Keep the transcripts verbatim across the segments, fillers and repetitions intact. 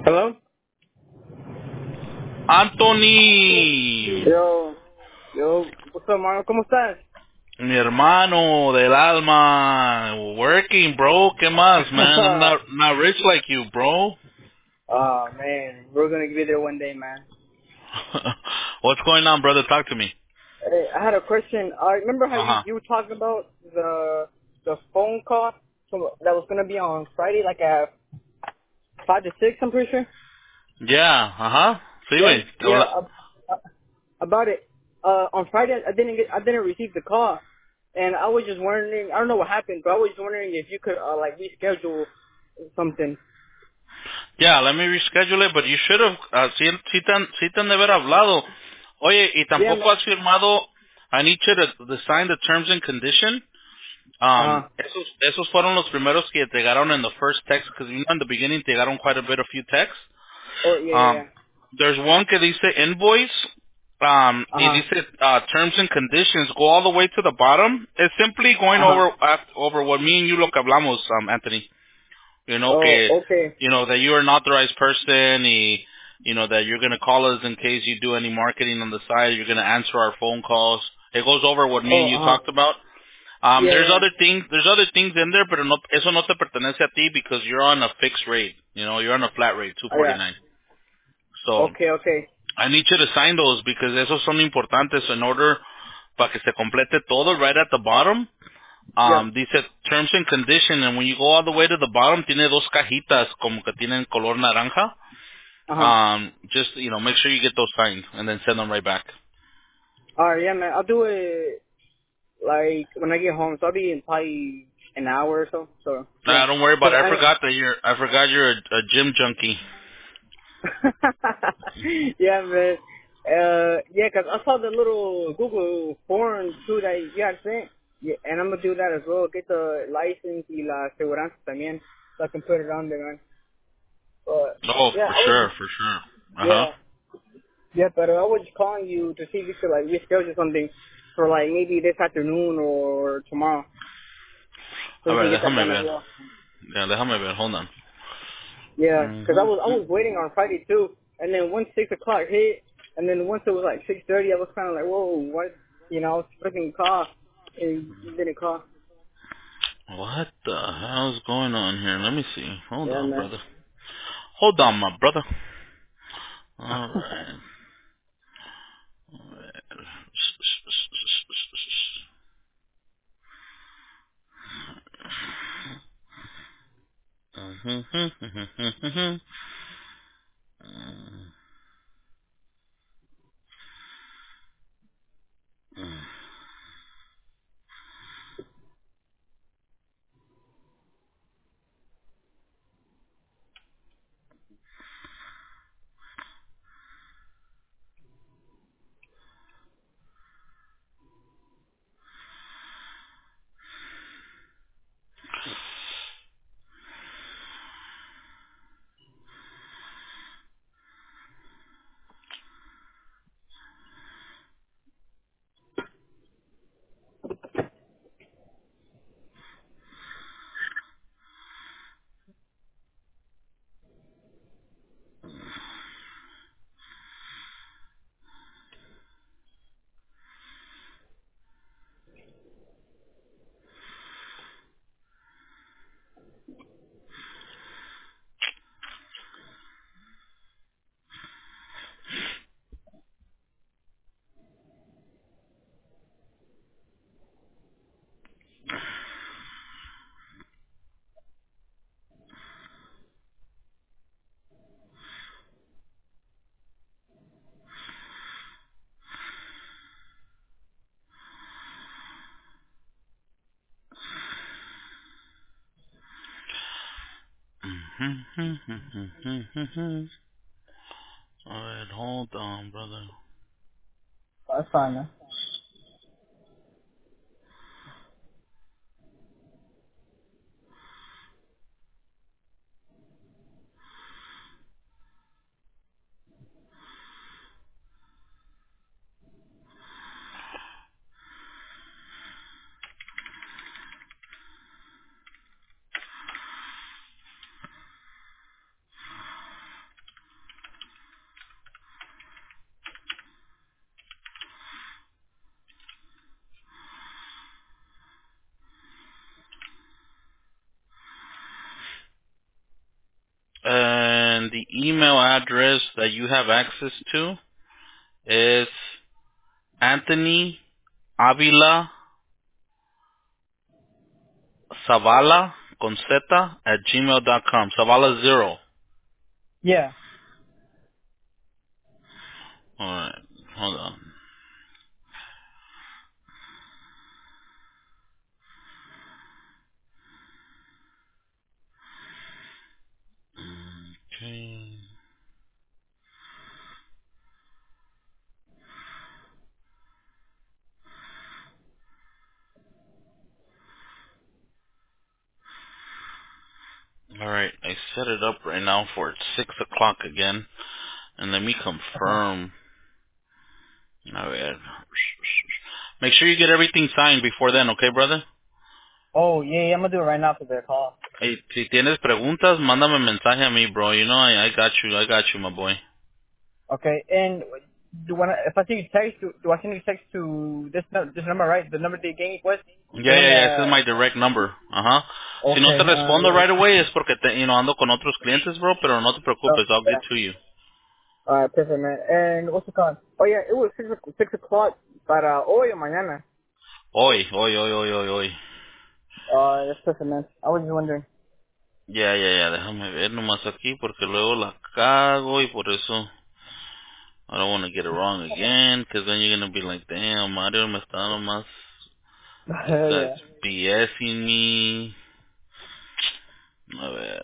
Hello? Anthony, Yo, yo, what's up, mano? ¿Cómo estás? mi hermano del alma, working, bro. ¿Qué más, man? I'm not not rich like you, bro. Oh, man, we're gonna be there one day, man. What's going on, brother? Talk to me. Hey, I had a question. I remember how Uh you, huh. you were talking about the the phone call from, that was gonna be on Friday, like at five to six, I'm pretty sure. Yeah. Uh huh. Sí, Yeah, güey. Te yeah. habla- Uh, uh, about it. Uh, on Friday, I didn't get, I didn't receive the call, and I was just wondering. I don't know what happened, but I was just wondering if you could uh, like reschedule something. Yeah. Let me reschedule it, but you should have. Uh, sí, sí, te han, sí te han de haber hablado. Oye, y Yeah, tampoco man. has firmado. I need you to, to sign the terms and condition. Uh Um, huh. esos, esos fueron los primeros que te llegaron in the first text, because you know in the beginning te llegaron quite a bit, a few texts. Oh yeah, yeah, yeah. Um, there's one que dice invoice, um, Uh y huh. dice uh, terms and conditions. Go all the way to the bottom. It's simply going Uh huh. over af- over what me and you lo que hablamos, um, Anthony. You know Oh, que okay. you know that you are an authorized person. Y, you know that you're gonna call us in case you do any marketing on the side. You're gonna answer our phone calls. It goes over what me Oh, and you uh huh. talked about. Um, Yeah, there's yeah. other things. There's other things in there, but no, eso no te pertenece a ti because you're on a fixed rate. You know, you're on a flat rate, two Oh, forty yeah. nine. So Okay, okay. I need you to sign those because esos son importantes in order para que se complete todo right at the bottom. Yep. Um, dice terms and condition, and when you go all the way to the bottom, tiene dos cajitas como que tienen color naranja. Uh huh. Um, just you know, make sure you get those signed and then send them right back. All right, yeah, man. I'll do it like when I get home. So I'll be in probably an hour or so. So yeah. Nah, don't worry about Cause it. I I. forgot that you're. I forgot you're a, a gym junkie. yeah, man. Uh, yeah, 'cause I saw the little Google form too that you had sent. Yeah, and I'm gonna do that as well. Get the license y la aseguranza también, so I can put it on there, man. But Oh, yeah, for I was sure, just for sure. Uh huh. yeah. Yeah, but I was calling you to see if you could like reschedule something for like maybe this afternoon or tomorrow, so A we can ver, get that déjame done as ver. well. Ya, déjame ver. Hold on. Yeah, 'cause I Mhm. was I was waiting on Friday too, and then once six o'clock hit, and then once it was like six thirty, I was kind of like, whoa, what? You know, I was freaking call, and you didn't call. What the hell is going on here? Let me see. Hold Yeah, on, man. brother. Hold on, my brother. All right. All right. Mhm. Mhm. All right, hold on, brother. That's fine, man. And the email address that you have access to is Anthony Avila Zavala con Z at gmail dot com. Zavala zero. Yeah. Alright, hold on. Okay. Alright, I set it up right now for six o'clock again. And let me Okay. confirm. Alright. Make sure you get everything signed before then, okay, brother? Oh, yeah, yeah, I'm gonna do it right now for the call. Hey, si tienes preguntas, mándame mensaje a mí, bro. You know, I, I got you. I got you, my boy. Okay, and do when I, if I send you text, do, do I send you text to this nu- this number, right? The number that you gave me, was the Yeah, one yeah, yeah. Ese es that. my direct number. Ajá. Si no te Okay. respondo Uh, right away es porque te, you know, ando con otros clientes, bro, pero no te oh, preocupes. I'll yeah. get to you. All right, perfect, man. And what's it called? Oh yeah, it was six o- six o'clock para hoy o mañana. Hoy, hoy, hoy, hoy, hoy, hoy. Uh, that's perfect, man. I was just wondering. Ya, ya, ya. Déjame ver nomás aquí porque luego la cago y por eso I don't want to get it wrong again because then you're going to be like, damn, Mario me está nomás. This guy's Yeah. BSing me. A ver.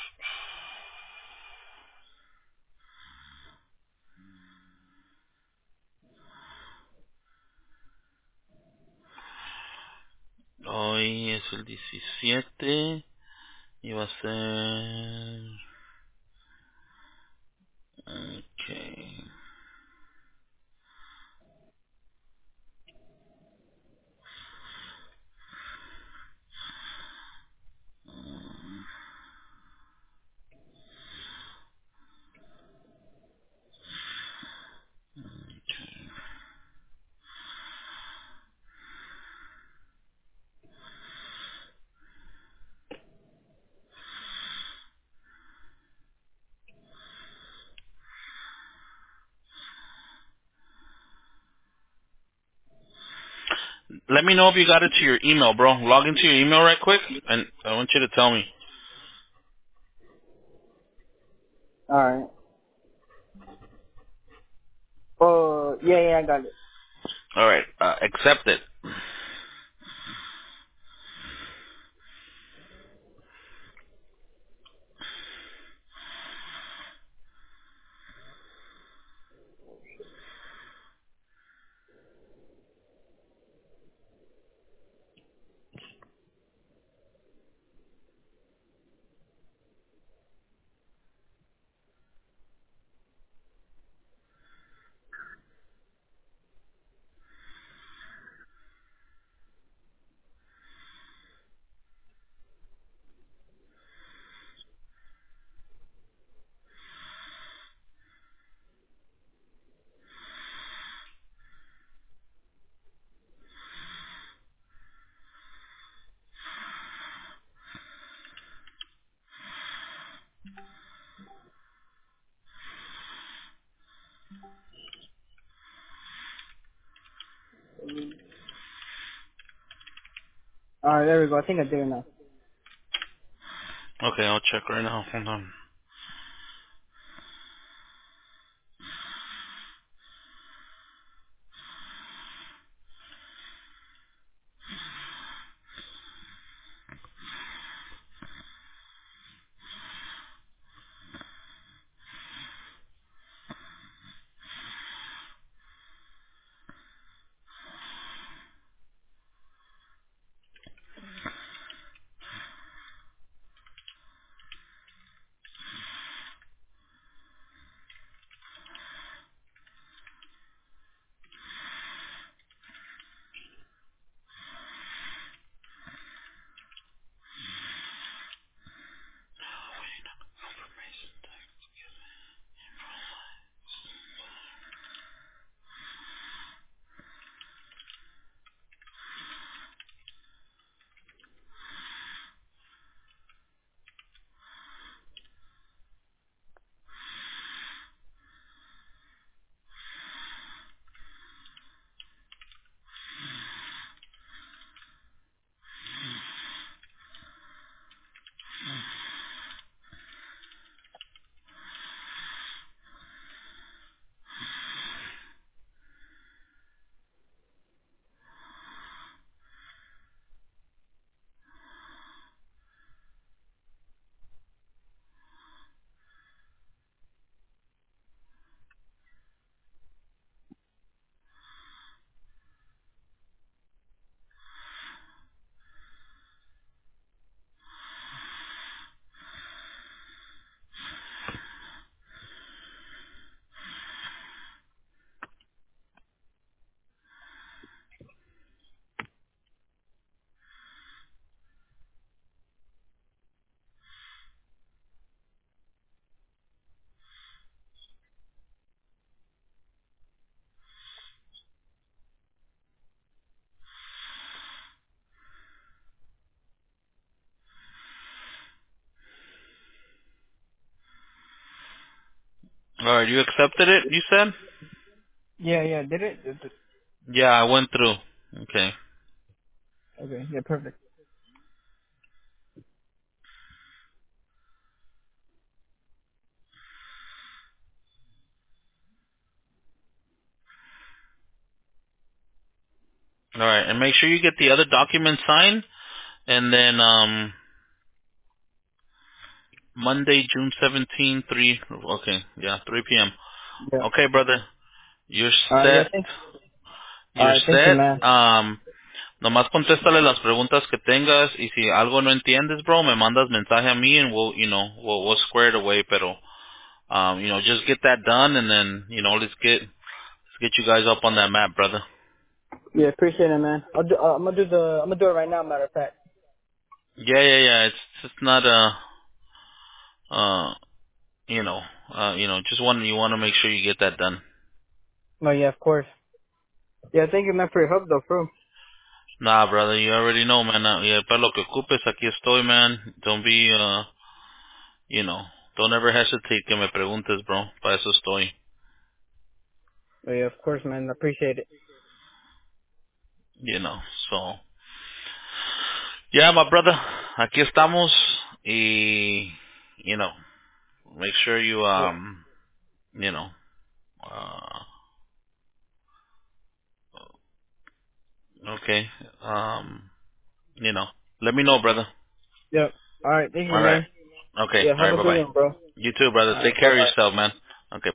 Hoy es el diecisiete y va a ser... Okay. Let me know if you got it to your email, bro. Log into your email right quick, and I want you to tell me. All right. Oh yeah, yeah, I got it. All right, uh, accept it. All right, there we go. I think I did it now. Okay, I'll check right now. Hold on. All right, you accepted it, you said? Yeah, yeah, did it? Did it- Yeah, I went through. Okay. Okay, yeah, perfect. All right, and make sure you get the other document signed, and then um Monday, June seventeenth, three. Okay, yeah, three p.m. Yeah. Okay, brother, you're Alright, yeah, set. thanks. You're Alright, thank you, set. man. Um, nomás contéstale las preguntas que tengas, y si algo no entiendes, bro, me mandas mensaje a mí, and we'll, you know, we'll, we'll square it away. Pero, um, you know, just get that done, and then, you know, let's get let's get you guys up on that map, brother. Yeah, appreciate it, man. I'll do, uh, I'm gonna do the, I'm gonna do it right now, matter of fact. Yeah, yeah, yeah. It's it's not a, uh, you know, uh, you know, just want you want to make sure you get that done. No, yeah, of course. Yeah, thank you, man, for your help, though, bro. Nah, brother, you already know, man. Uh, yeah, para lo que ocupes, aquí estoy, man. Don't be, uh, you know, don't ever hesitate que me preguntes, bro. Para eso estoy. Oh, yeah, of course, man. I appreciate it. You know, so. Yeah, my brother, aquí estamos. Y, you know, make sure you, Yeah. um, you know, uh, okay, um, you know, let me know, brother. Yeah. Alright, thank you, All right. man. Okay. Yeah, All have right. a Bye good bye. one, bro. You too, brother. Take Alright, care of bye-bye. yourself, man.